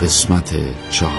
قسمت 4.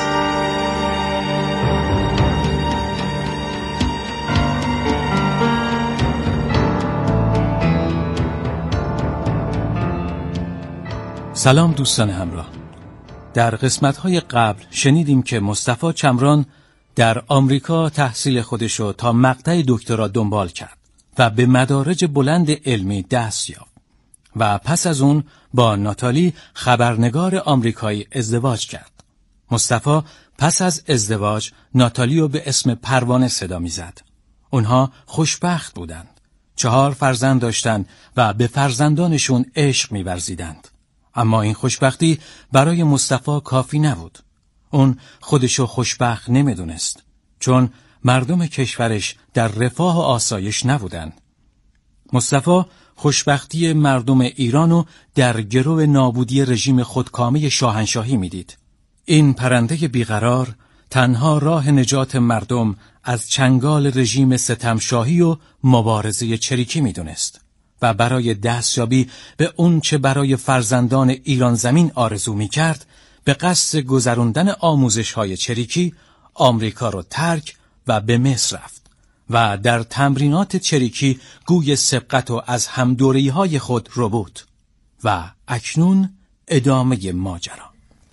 سلام دوستان همراه. در قسمت‌های قبل شنیدیم که مصطفی چمران در آمریکا تحصیل خودشو تا مقطع دکترا دنبال کرد و به مدارج بلند علمی دست یافت و پس از اون با ناتالی خبرنگار آمریکایی ازدواج کرد. مصطفی پس از ازدواج ناتالی رو به اسم پروانه صدا می‌زد. اونها خوشبخت بودند. 4 فرزند داشتند و به فرزندانشون عشق می‌ورزیدند. اما این خوشبختی برای مصطفی کافی نبود. اون خودشو خوشبخت نمیدونست، چون مردم کشورش در رفاه و آسایش نبودند. مصطفی خوشبختی مردم ایرانو در گرو نابودی رژیم خودکامه شاهنشاهی میدید. این پرنده بیقرار تنها راه نجات مردم از چنگال رژیم ستمشاهی و مبارزه چریکی میدونست و برای دستیابی به اون چه برای فرزندان ایران زمین آرزو میکرد، به قصد گذراندن آموزش‌های چریکی آمریکا رو ترک و به مصر رفت و در تمرینات چریکی گوی سبقت و از همدوری‌های خود رو بود و اکنون ادامه ماجرا.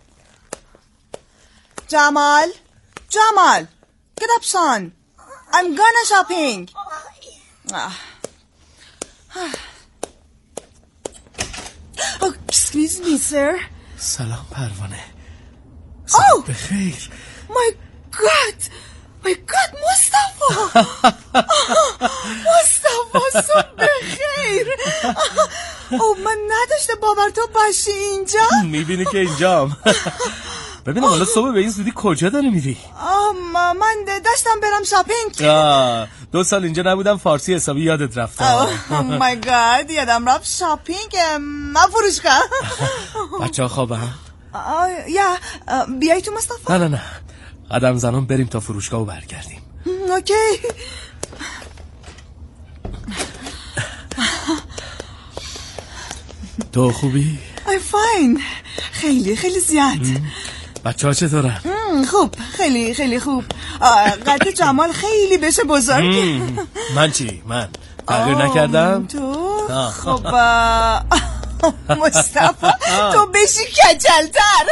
جمال get up son, I'm gonna shopping. Oh, excuse me sir. سلام پروانه. Oh بخیر. my god مصطفی. مصطفی صبح بخیر. او من نداشته باور تو باشی اینجا. میبینی که اینجام. ببینم حالا صبح به این زودی کجا داری میری؟ من داشتم برم شاپینگ. 2 سال اینجا نبودم، فارسی حسابی یادت رفت. Oh my god یادم رفت شاپینگ. من فروشگاه. بچه ها خوابه هم؟ یا بیایی تو مصطفی؟ نه قدم زنان بریم تا فروشگاه و برگردیم. اوکی. تو خوبی؟ I'm fine. خیلی زیاد. بچه ها چطورن؟ خوب، خیلی خوب. قد جمال خیلی بشه بزرگ. من چی؟ من تغییر نکردم؟ تو؟ خب مصطفی تو بشی کچلتر.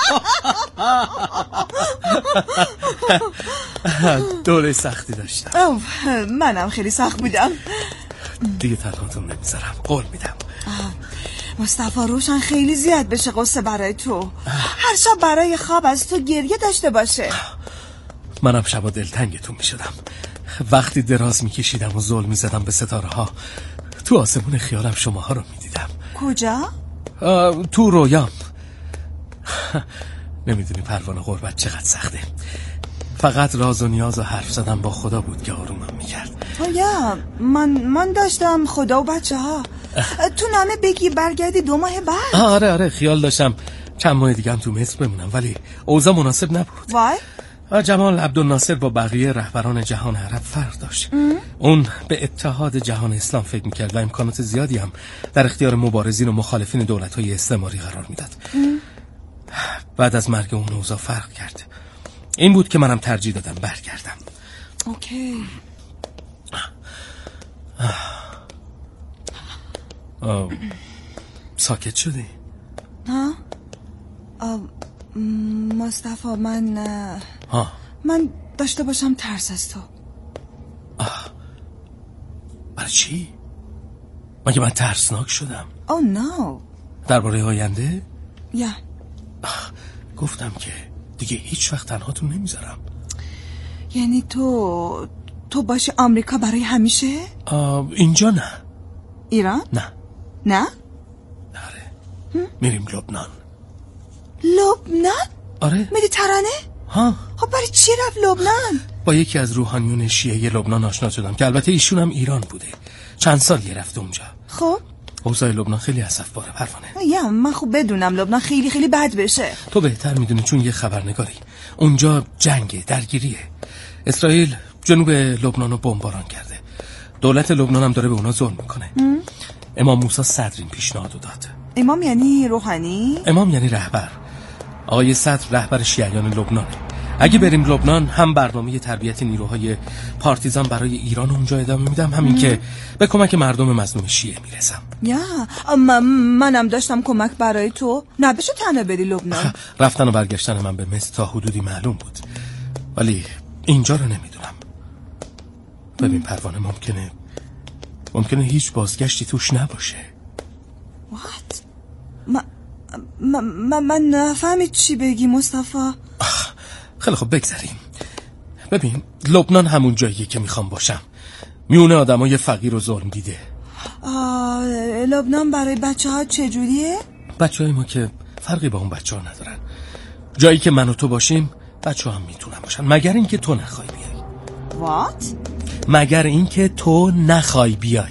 دوره سختی داشتم. منم خیلی سخت بودم. دیگه تنهاتون نمیذارم، قول میدم. مصطفی روشن خیلی زیاد بشه قصه برای تو. هر شب برای خواب از تو گریه داشته باشه. منم شبا دلتنگتون میشدم. وقتی دراز میکشیدم و زل میزدم به ستاره ها، تو آسمون خیالم شماها رو میدیدم. کجا؟ تو رویام. نمیدونی پروانه غربت چقدر سخته. فقط راز و نیاز و حرف زدم با خدا بود که آرومم میکرد. یا من داشتم خدا و بچه ها. تو نامه بگی برگردی 2 ماه بعد. آره خیال داشتم چند ماه دیگه هم تو مصر بمونم، ولی اوضاع مناسب نبود. وای؟ جمال عبدالناصر با بقیه رهبران جهان عرب فرق داشت. اون به اتحاد جهان اسلام فکر میکرد و امکانات زیادی هم در اختیار مبارزین و مخالفین دولت‌های استعماری قرار میداد. بعد از مرگ اون اوضاع فرق کرد. این بود که منم ترجیح دادم برگردم. اوکی. ساکت شدی؟ ها؟ مصطفی من داشته باشم ترس از تو. برای چی؟ مگه من ترسناک شدم؟ Oh no. درباره آینده؟ یا گفتم که دیگه هیچ وقت تنهاتون نمیذارم. یعنی تو باشی آمریکا برای همیشه؟ اینجا نه. ایران؟ نه. آره. میریم لبنان. لبنان؟ آره. مدیترانه؟ ها. خب برای چی رفت لبنان؟ با یکی از روحانیون شیعه لبنان آشنا شدم که البته ایشون هم ایران بوده. چند سال رفته اونجا. خب اوضاع لبنان خیلی اسفباره پروانه. یا من خوب بدونم لبنان خیلی بد بشه. تو بهتر میدونی چون یه خبرنگاری. اونجا جنگه، درگیریه. اسرائیل جنوب لبنان رو بمباران کرده. دولت لبنان هم داره به اونا ظلم میکنه. امام موسی صدر این پیشنهاد داد. امام یعنی روحانی؟ امام یعنی رهبر. آقای صدر رهبر شیعیان لبنانه. اگه بریم لبنان هم برنامه تربیت نیروهای پارتیزان برای ایران اونجا ادامه میدم، همین که به کمک مردم مظلوم شیعه میرسم. منم داشتم کمک برای تو. نبشه تنها بری لبنان. رفتن و برگشتن من به مصر تا حدودی معلوم بود، ولی اینجا رو نمیدونم. ببین پروانه، ممکنه هیچ بازگشتی توش نباشه. What؟ من نفهمید چی بگی مصطفی. خیلی خب بگذاریم. ببین لبنان همون جاییه که میخوام باشم، میونه آدمای فقیر و ظلم دیده. لبنان برای بچه ها چجوریه؟ بچه های ما که فرقی با اون بچه ها ندارن. جایی که من و تو باشیم بچه هم میتونن باشن، مگر اینکه تو نخوای بیای. What؟ مگر اینکه تو نخوای بیای.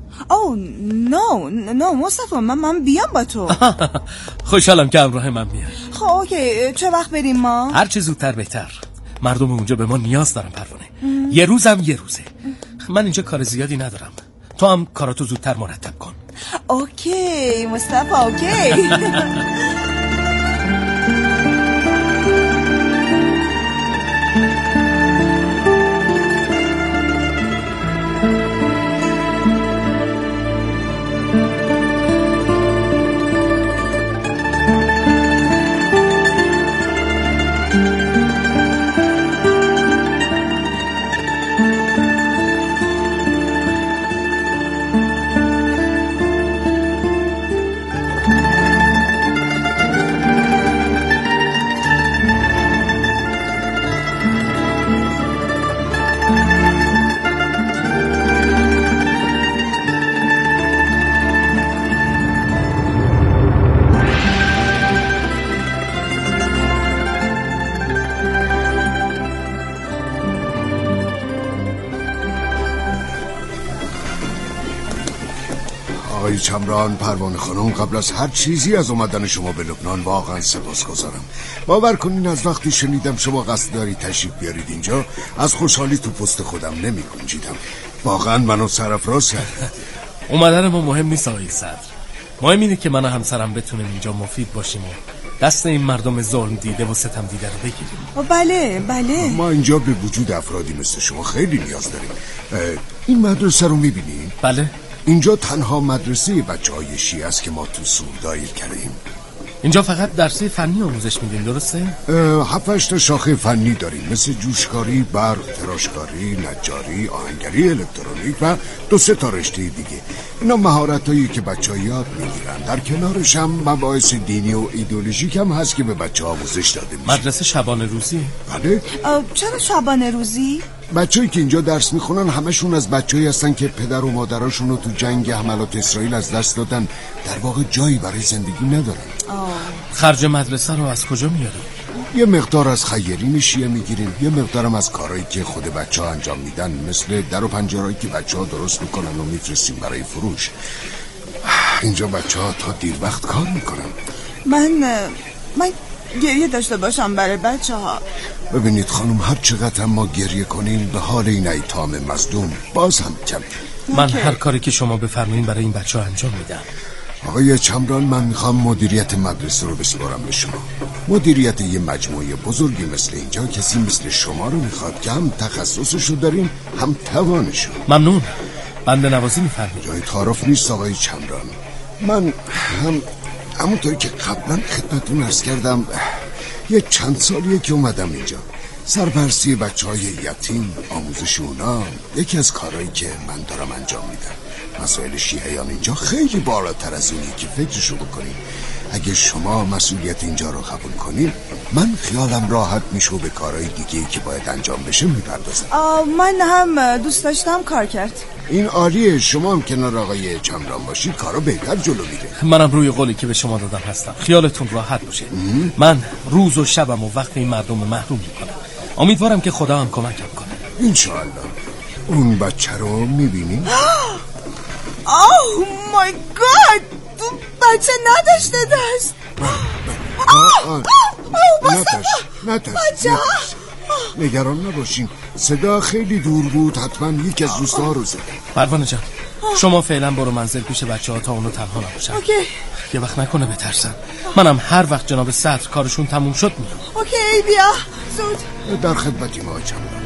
نه مصطفی، من بیام با تو. خوشحالم که همراه من میای. خب اوکی، چه وقت بریم ما؟ هر چه زودتر بهتر. مردم اونجا به ما نیاز دارن پروانه. یه روزه. من اینجا کار زیادی ندارم، تو هم کاراتو زودتر مرتب کن. اوکی مصطفی، اوکی. آقای چمران، پروانه خانم، قبل از هر چیزی از اومدن شما به لبنان واقعا سپاسگزارم. باور کنین از وقتی شنیدم شما قصد دارید تشریف بیارید اینجا، از خوشحالی تو پست خودم نمی گنجیدم. واقعا منو سرافراز کرد. اومدن ما مهم نیست آقای صدر، مهم اینه که من و همسرم بتونیم اینجا مفید باشیم و دست این مردم ظلم دیده و ستم دیده رو بگیریم. بله. ما اینجا به وجود افرادی مثل شما خیلی نیاز داریم. این مدرسه رو میبینی؟ بله. اینجا تنها مدرسه بچه‌های شیعه است که ما تو سور دایر کردیم. اینجا فقط درسی فنی آموزش میدیم، درسته؟ 7-8 تا شاخه فنی داریم، مثل جوشکاری، برق، تراشکاری، نجاری، آهنگری، الکترونیک و 2-3 تا رشته دیگه. اینا مهارتایی که بچه‌ها یاد میگیرن. در کنارش هم مباحث دینی و ایدئولوژیک هم هست که به بچه‌ها آموزش داده میشه. مدرسه شبانه روزی؟ بله. چرا شبانه روزی؟ بچه‌ای که اینجا درس میخونن همشون از بچه‌ای هستن که پدر و مادراشون رو تو جنگ حملات اسرائیل از دست دادن، در واقع جایی برای زندگی ندارن. خرج مدرسه رو از کجا میاریم؟ یه مقدار از خیرین شیعه میگیریم، یه مقدارم از کارهایی که خود بچه‌ها انجام میدن، مثل در و پنجرهایی که بچه‌ها درست میکنن و میفرستیم برای فروش. اینجا بچه‌ها تا دیر وقت کار میکنن. من گریه داشته باشم برای بچه‌ها. ببینید خانم، هر چقدر ما گریه کنیم به حال این ایتام مظلوم باز هم کم. من هر کاری که شما بفرمایید برای این بچه‌ها انجام میدم. آقای چمران، من میخوام مدیریت مدرسه رو بسپارم به شما. مدیریت یه مجموعه بزرگی مثل اینجا کسی مثل شما رو میخواد که هم تخصصشو دارین هم توانشو. ممنون. بنده نوازی میفرمایید. جای تعارف نیست آقای چمران. من همونطوری که قبلا خدمتتون عرض کردم یه چند سالیه که اومدم اینجا. سرپرستی بچه‌های یتیم، آموزش اونا یکی از کارهایی که من دارم انجام میدم. مسائل شیعیان اینجا خیلی بالاتر از اونی که فکرشو بکنید. اگه شما مسئولیت اینجا رو قبول کنید، من خیالم راحت میشه به کارهای دیگه‌ای که باید انجام بشه میپردازم. من هم دوست داشتم کار کرد. این عالیه. شما هم کنار آقای چمران باشید کارو بهتر جلو میره. منم روی قولی که به شما دادم هستم. خیالتون راحت باشه. من روز و شبم و وقت این مردم رو محروم میکنم. امیدوارم که خدا هم کمکم کنه. انشاءالله. اون بچه رو میبینی؟ اوه مای گاد، تو بچه نداشته دست. نترس. نگران نباشین، صدا خیلی دور بود، حتما یکی از دوستها رو زده. پروانه جان، شما فعلا برو منزل پیش بچه ها تا اونو تنها نباشن. اوکی. یه وقت نکنه بترسن. منم هر وقت جناب صدر کارشون تموم شد میام. اوکی بیا زود. در خدمتیم آقای چمران.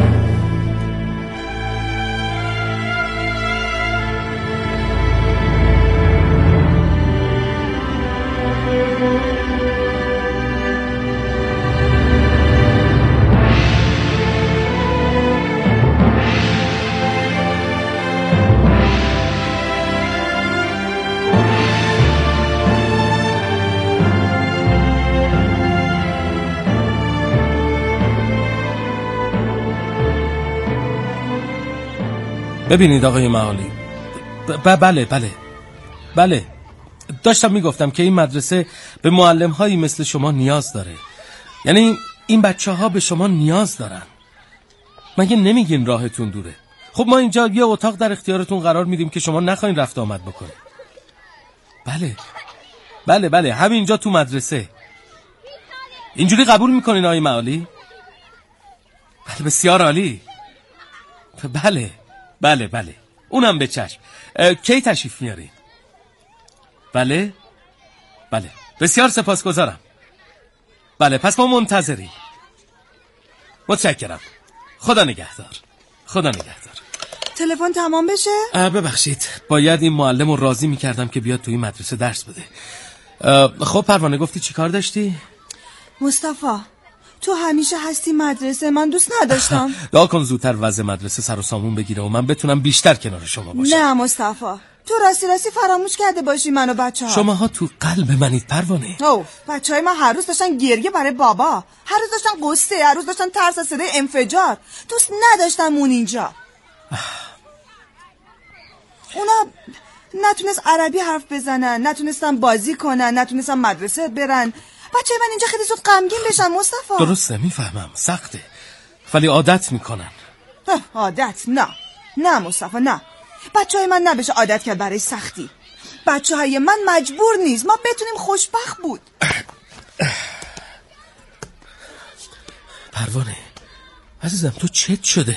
ببینید آقای معالی، بله داشتم میگفتم که این مدرسه به معلم هایی مثل شما نیاز داره. یعنی این بچه ها به شما نیاز دارن. مگه نمیگین راهتون دوره؟ خب ما اینجا یه اتاق در اختیارتون قرار میدیم که شما نخواین رفت آمد بکنید. بله همینجا تو مدرسه. اینجوری قبول میکنین آقای معالی؟ بله بسیار عالی. بله اونم به چشم. کی تشریف میارین؟ بله بسیار سپاسگزارم. بله پس ما منتظریم. متشکرم. خدا نگهدار. تلفن تمام بشه؟ ببخشید باید این معلم رو راضی میکردم که بیاد توی مدرسه درس بده. خب پروانه گفتی چی کار داشتی؟ مصطفی تو همیشه هستی مدرسه، من دوست نداشتم. دعا کن زودتر وضع مدرسه سر و سامون بگیره و من بتونم بیشتر کنار شما باشم. نه مصطفی تو راستی فراموش کرده باشی منو بچه ها. شماها تو قلب منید پروانه. بچه های من هر روز داشتن گریه برای بابا، هر روز داشتن قصه، هر روز داشتن ترس از صدای انفجار. دوست نداشتم اون اینجا. اونا نتونست عربی حرف بزنن، نتونستن بازی کنن، نتونستن مدرسه برن. بچه من اینجا خیلی زود غمگین بشن مصطفی. درسته میفهمم سخته ولی عادت میکنن. عادت؟ نه مصطفی نه. بچه های من نبشه عادت کرد برای سختی. بچه های من مجبور نیست، ما بتونیم خوشبخت بود. پروانه عزیزم تو چت شده؟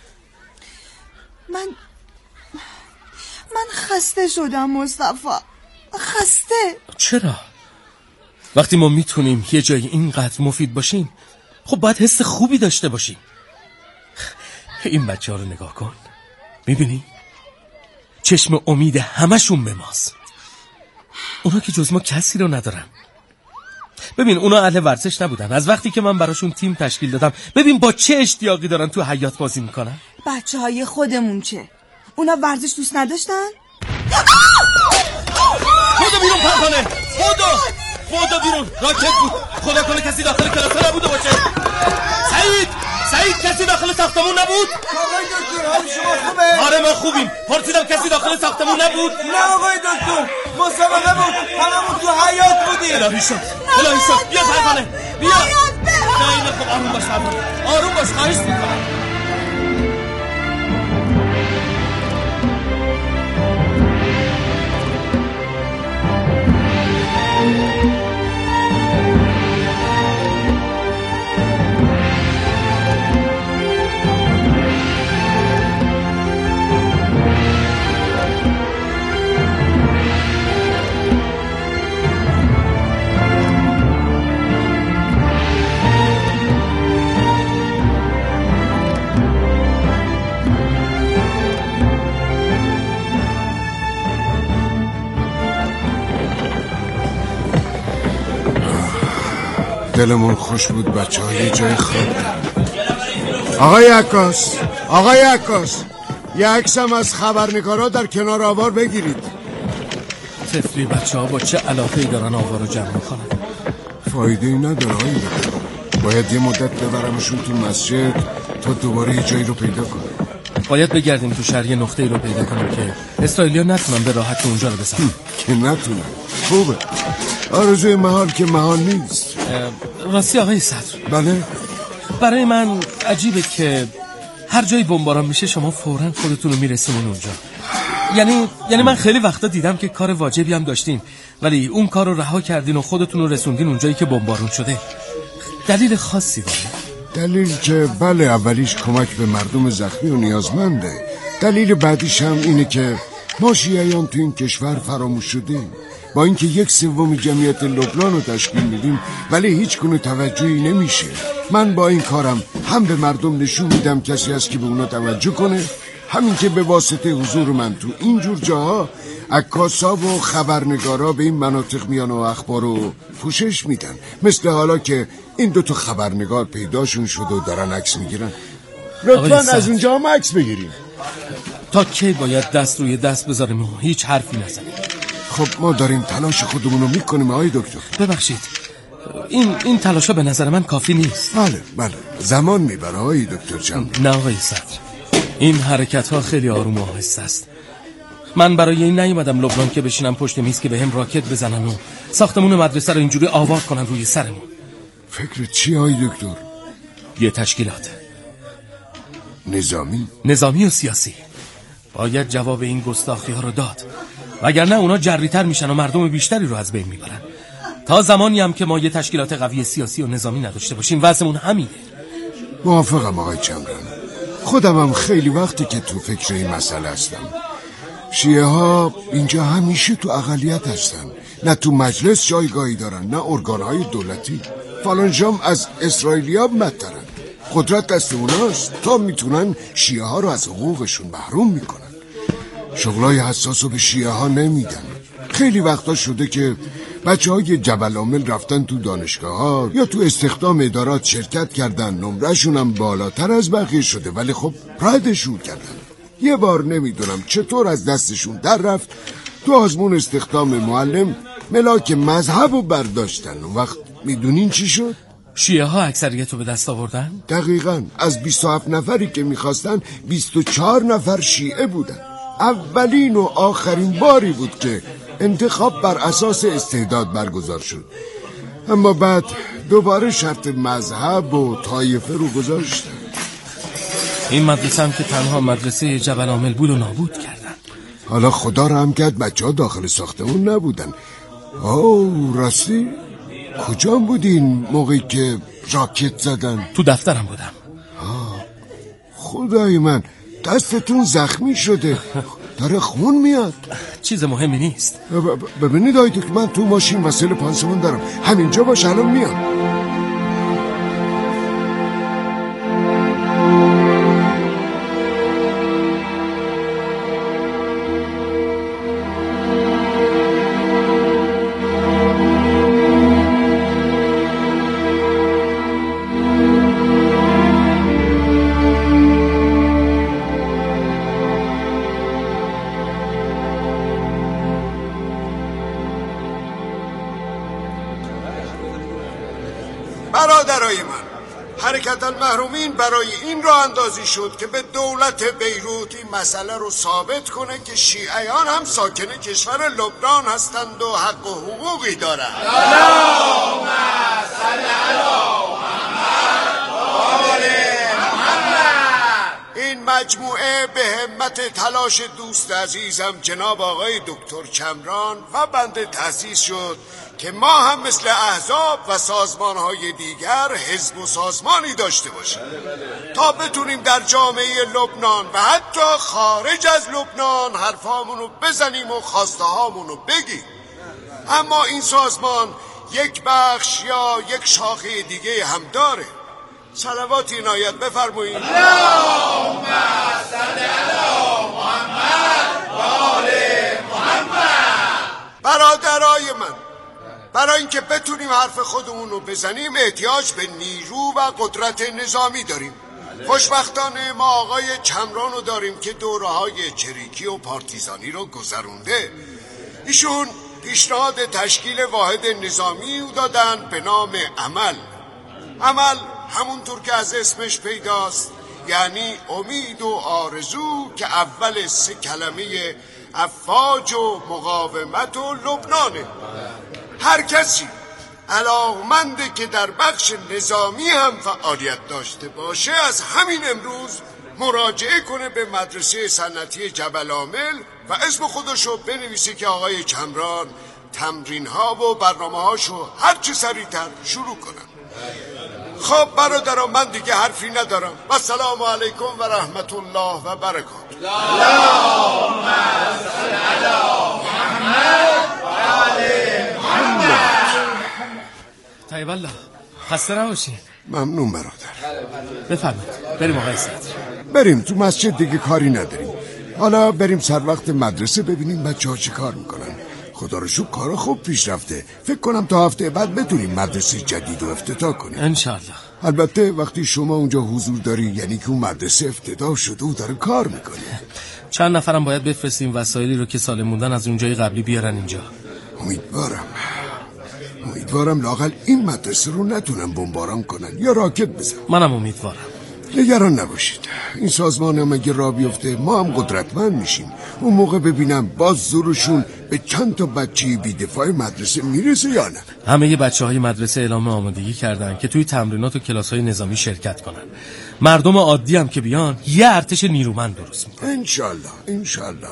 من خسته شدم مصطفی، خسته. چرا؟ وقتی ما میتونیم یه جای اینقدر مفید باشیم خب باید حس خوبی داشته باشیم. این بچه ها رو نگاه کن، میبینی؟ چشم امید همشون به ماست. اونا که جز ما کسی رو ندارن. ببین اونا اهل ورزش نبودن، از وقتی که من براشون تیم تشکیل دادم ببین با چه اشتیاقی دارن تو حیاط بازی میکنن. بچه های خودمون چه؟ اونا ورزش دوست نداشتن؟ خدا بیرون پروانه، خدا بیرون. راکت بود، خدا کنه کسی داخل کلاس نبوده باشه. سعید کسی داخل ساختمون نبود؟ آقای دکتر حال شما خوبه؟ آره ما خوبیم. پرسیدم کسی داخل ساختمون نبود؟ نه آقای دکتر مسابقه بود، هممون تو حیاط بودیم. الهی شد بیا پروانه بیا. خیلی خوب آروم باش پروانه، آروم باش خواهش میکنم. دلمون خوش بود بچه ها یه جای خواب دارن. آقای عکاس یه عکسم از خبرنگارا در کنار آوار بگیرید. طفلی بچه ها با چه علاقه‌ای دارن آوار رو جمع میکنن؟ فایده‌ای نداره آقای دکتر، باید یه مدت ببرمشون تو مسجد تا دوباره یه جایی رو پیدا کنه. باید بگردیم تو شهر یه نقطه‌ای رو پیدا کنیم که اسرائیلیا نتونن به راحتی اونجا رو بسازن. که نتونن خوبه، آرزوی محال که محال نیست. راستی آقای صدر، بله؟ برای من عجیبه که هر جایی بمباران میشه شما فوراً خودتون رو میرسونین اونجا. یعنی من خیلی وقتا دیدم که کار واجبی هم داشتین ولی اون کار رو رها کردین و خودتون رو رسوندین اونجایی که بمبارون شده. دلیل خاصی داره؟ دلیل که بله اولیش کمک به مردم زخمی و نیازمنده، دلیل بعدیش هم اینه که ما شیعیان تو این کشور فراموش شدیم. با اینکه 1/3 جمعیت لبنان رو تشکیل میدیم ولی هیچ گونه توجهی نمیشه. من با این کارم هم به مردم نشون میدم کسی هست که به اونا توجه کنه، همین که به واسطه حضور من تو اینجور جاها عکاسا و خبرنگارا به این مناطق میان و اخبار رو پوشش میدن. مثل حالا که این 2 خبرنگار پیداشون شد و دارن عکس میگیرن. لطفاً از اونجا هم عکس بگیریم. تا کی باید دست روی دست بذاریم و هیچ حرفی نزنیم؟ خب ما داریم تلاش خودمونو میکنیم آقای دکتر. ببخشید این تلاشا به نظر من کافی نیست. بله زمان میبره آقای دکتر چمران. نه آقای صدر، این حرکت ها خیلی آروم و آهسته است. من برای این نیومدم لبنان که بشینم پشت میز که به هم راکت بزنن و ساختمون مدرسه رو اینجوری آوار کنن روی سرمون. فکر چی آقای دکتر؟ یه تشکیلات نظامی و سیاسی باید جواب این گستاخی ها رو داد، وگرنه اونا جری‌تر میشن و مردم بیشتری رو از بین میبرن. تا زمانی هم که ما یه تشکیلات قوی سیاسی و نظامی نداشته باشیم وضعمون همینه. موافقم آقای چمران. خودم هم خیلی وقتی که تو فکر این مسئله هستم. شیعه ها اینجا همیشه تو اقلیت هستن، نه تو مجلس جایگاهی دارن نه ارگانهای دولتی. فلان جام از اسرائیلیا بدترن. قدرت دست اوناست تا میتونن شیعه ها رو از حقوقشون محروم میکنن. شغلای حساس رو به شیعه ها نمیدن. خیلی وقتا شده که بچه های جبل عامل رفتن تو دانشگاه ها یا تو استخدام ادارات شرکت کردن، نمرهشون هم بالاتر از بقیه شده، ولی خب ردشون کردن. یه بار نمیدونم چطور از دستشون در رفت تو آزمون استخدام معلم ملاک مذهب رو برداشتن. اون وقت میدونین چی شد؟ شیعه ها اکثریت رو به دست آوردن؟ دقیقاً. از 27 نفری که میخواستن 24 نفر شیعه بودن. اولین و آخرین باری بود که انتخاب بر اساس استعداد برگزار شد. اما بعد دوباره شرط مذهب و طایفه رو گذاشتن. این مدرسه هم که تنها مدرسه جبل عامل بود و نابود کردن. حالا خدا رحم کرد بچه ها داخل ساختمون نبودن. راستی کجا بودین موقعی که راکت زدن؟ تو دفترم بودم. خدای من، دستتون زخمی شده، داره خون میاد. چیز مهمی نیست. ببینید آیدو که من تو ماشین وسیله پانسمان دارم، همینجا باش الان میام. برادرای من، حرکت المحرومین برای این راه اندازی شد که به دولت بیروت این مسئله رو ثابت کنه که شیعیان هم ساکن کشور لبنان هستند و حق و حقوقی دارند. اللهم صل علی محمد. این مجموعه به همت تلاش دوست عزیزم جناب آقای دکتر چمران و بنده تأسیس شد که ما هم مثل احزاب و سازمان‌های دیگر حزب و سازمانی داشته باشیم تا بتونیم در جامعه لبنان و حتی خارج از لبنان حرفامونو بزنیم و خواسته هامونو بگیم. اما این سازمان یک بخش یا یک شاخه دیگه هم داره. صلواتی عنایت بفرمایید. اللهم صل علی محمد و آل محمد. برادرای من، برای اینکه بتونیم حرف خودمون رو بزنیم احتیاج به نیرو و قدرت نظامی داریم. خوشبختانه ما آقای چمران رو داریم که دوره‌های چریکی و پارتیزانی رو گذرونده. ایشون پیشنهاد تشکیل واحد نظامی دادن به نام عمل. عمل همونطور که از اسمش پیداست یعنی امید و آرزو که اول 3 کلمه افواج و مقاومت و لبنانه. هر کسی علاقمنده که در بخش نظامی هم فعالیت داشته باشه از همین امروز مراجعه کنه به مدرسه صنعتی جبل عامل و اسم خودشو بنویسه که آقای چمران تمرین ها و برنامه هاشو هر چه سریعتر شروع کنن. خب برادران، من دیگه حرفی ندارم. و السلام علیکم و رحمت الله و برکاته. اللهم صل علی محمد و آل طیب الله، خسته نباشین. ممنون برادر. بفرمایید بریم آقای صدر. بریم تو مسجد، دیگه کاری نداریم. حالا بریم سر وقت مدرسه ببینیم بچه‌ها چی کار میکنن. خدا رو شکر کارا خوب پیش رفته. فکر کنم تا هفته بعد بتونیم مدرسه جدید رو افتتاح کنیم انشالله. البته وقتی شما اونجا حضور داری یعنی که اون مدرسه افتتاح شده و داره کار میکنه. چند نفرم باید بفرستیم وسایلی رو که سالم موندن از اونجای قبلی بیارن اینجا. امیدوارم لااقل این مدرسه رو نتونن بمباران کنن یا راکت بزنن. منم امیدوارم. نگران نباشید، این سازمان هم اگه راه بیفته ما هم قدرتمند میشیم. اون موقع ببینم باز زورشون به چند تا بچه بی‌دفاع مدرسه میرسه یا نه. همه بچه‌های مدرسه اعلام آمادگی کردن که توی تمرینات و کلاس‌های نظامی شرکت کنن. مردم عادی هم که بیان یه ارتش نیرومند درست میکنن. انشالله.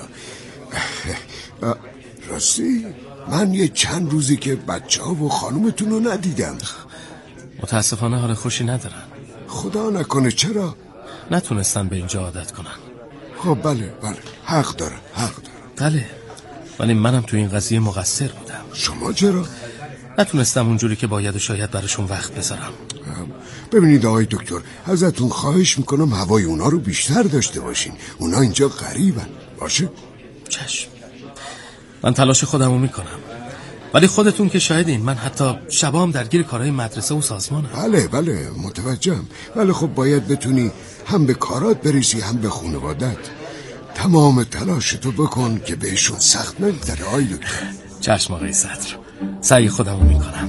راستی من یه چند روزی که بچه‌ها و خانومتون رو ندیدم. متاسفانه حال خوشی ندارن. خدا نکنه. چرا؟ نتونستن به اینجا عادت کنن. خب بله حق داره. بله ولی منم تو این قضیه مقصر بودم. شما چرا؟ نتونستم اونجوری که باید و شاید براشون وقت بذارم. ببینید آقای دکتر، ازتون خواهش میکنم هوای اونا رو بیشتر داشته باشین. اونا اینجا غریبن. باشه؟ چشم، من تلاش خودمو میکنم ولی خودتون که شاهدین من حتی شبام درگیر کارهای مدرسه و سازمانم. بله متوجهم. ولی خب باید بتونی هم به کارات بریسی هم به خانوادت. تمام تلاشتو بکن که بهشون سخت نگذره آقای دکتر. چشم آقای صدر، سعی خودمو میکنم.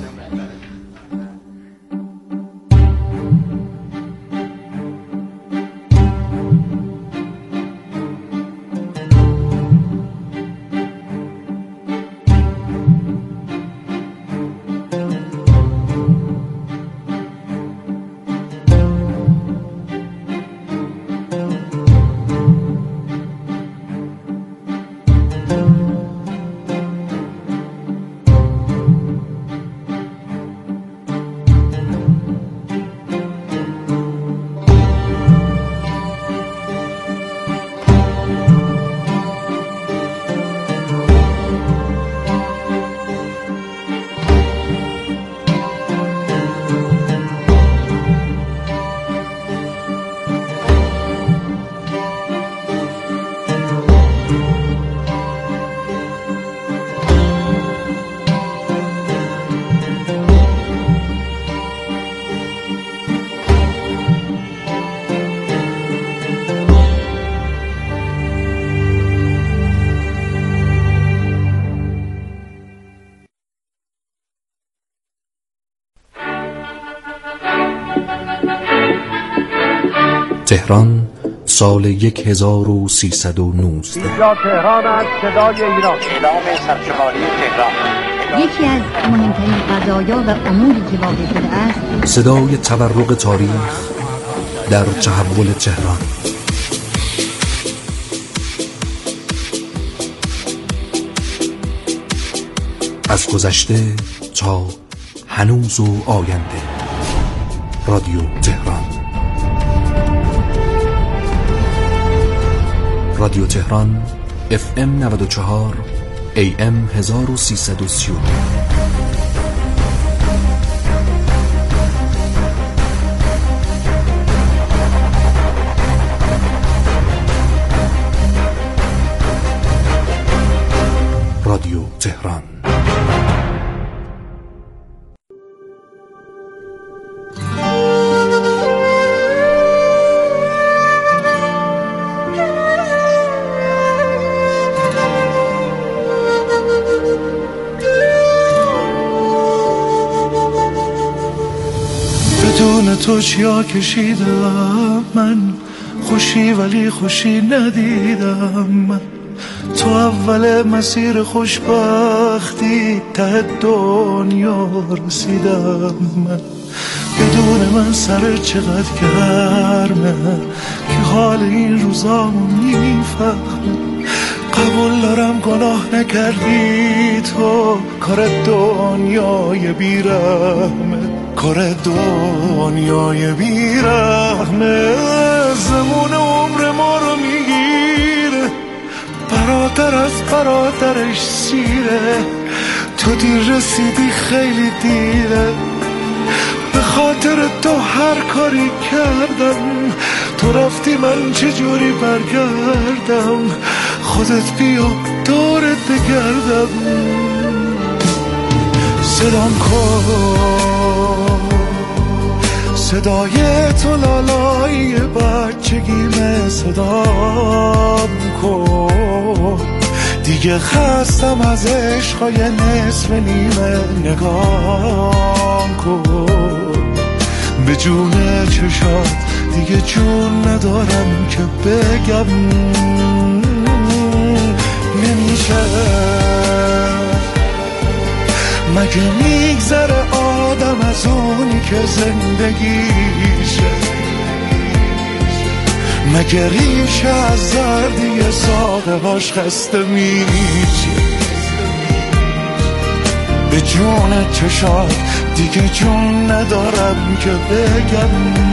تهران سال 1319. اینجا تهران است، صدای ایران. اعلام سرشماری تهران. یکی از مهمترین قضایا و اموری که واقع شده است صدای تورق تاریخ در تحول تهران. از گذشته تا هنوز و آینده. رادیو تهران. رادیو تهران FM 94 AM 1330. رادیو تهران. بدون تو چیا کشیدم من، خوشی ولی خوشی ندیدم من. تو اول مسیر خوشبختی ته دنیا رسیدم من. بدون من سر چقدر گرمه که حال این روزامو میفهمه. قبول دارم گناه نکردی تو، کار دنیای بیرحمه، کار دنیای بیرحمه. زمون عمر ما رو میگیره، برادر از برادرش سیره. تو دیر رسیدی خیلی دیره، خاطر تو هر کاری کردم، تو رفتی من چجوری برگردم، خودت بیا دورت بگردم. صدام کن صدای تو لالای بچگیمه، صدام کن دیگه خستم از عشقای نصف نیمه، نگام کن به جون چشات دیگه جون ندارم که بگم نمیشه. مگه میگذره آدم از اونی که زندگیشه؟ مگه ریشه از زردی ساقه هاش خسته میشه؟ به جون چشات دیگه جون ندارم که بگم.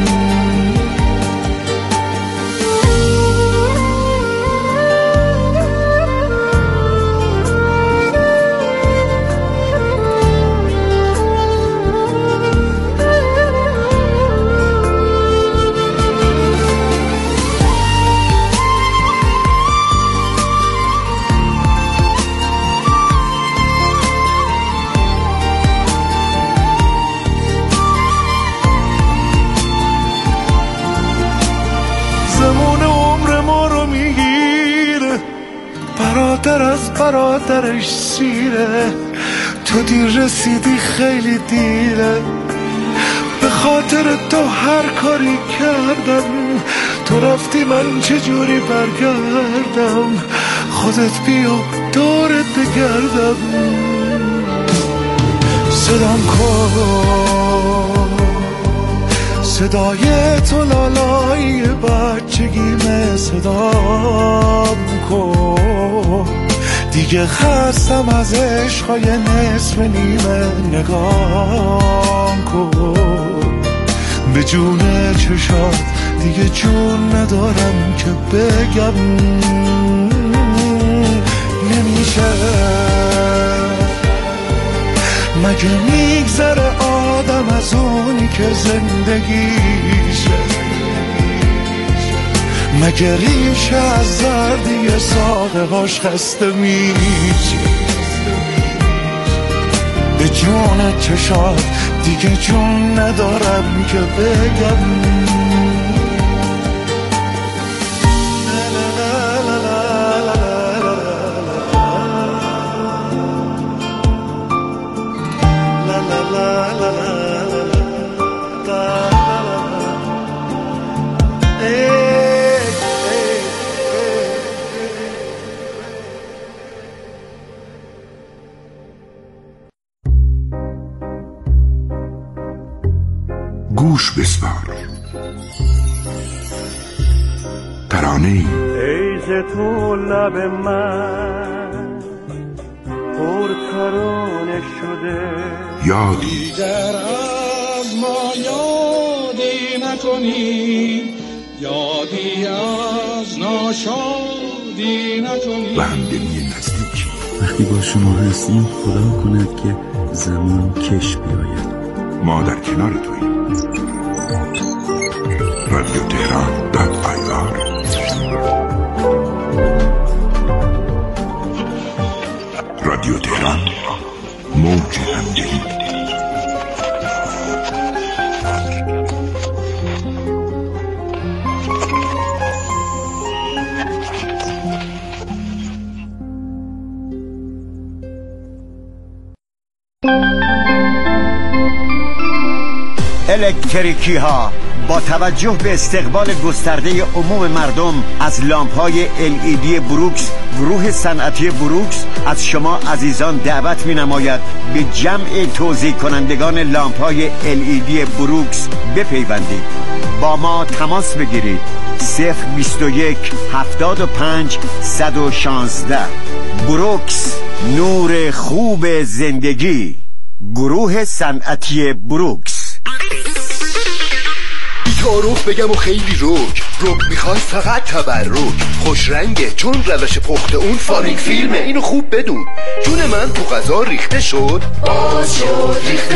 برادر از برادرش سیره، تو دیر رسیدی خیلی دیره. به خاطر تو هر کاری کردم، تو رفتی من چجوری برگردم، خودت بیا دورت بگردم. صدام کن صدای تو لالای بچگیمه، صدام کن دیگه خستم از عشقای نصف نیمه، نگام کن به جون چشات دیگه جون ندارم که بگم نمیشه. مگه میگذره آدم از اونی که زندگیشه؟ مگه ریشه از زردی ساقه هاش خسته میشه؟ به جون چشات دیگه جون ندارم که بگم. گوش بسپار ترانه‌ای ای ز تو لب من پرترانه شده، یادی در از ما یادی نکنی، یادی از ناشادی نکنی. و همدلی نزدیکی وقتی با شما هستیم خدا کند که زمان کش بیاید. ما در کنار توییم. رادیو تهران .ir رادیو تهران، موج همدلی. الکتریکی ها با توجه به استقبال گسترده عموم مردم از لامپ‌های LED بروکس، گروه صنعتی بروکس از شما عزیزان دعوت می‌نماید به جمع توزیع کنندگان لامپ‌های LED بروکس بپیوندید. با ما تماس بگیرید 021 75 116. بروکس، نور خوب زندگی. گروه صنعتی بروکس. تعارف بگم و خیلی روک میخوای فقط تبرک، خوش رنگه چون روش پخت اون فاریک فیلمه، اینو خوب بدون. جون من تو غذا ریخته شد، باز شد ریخته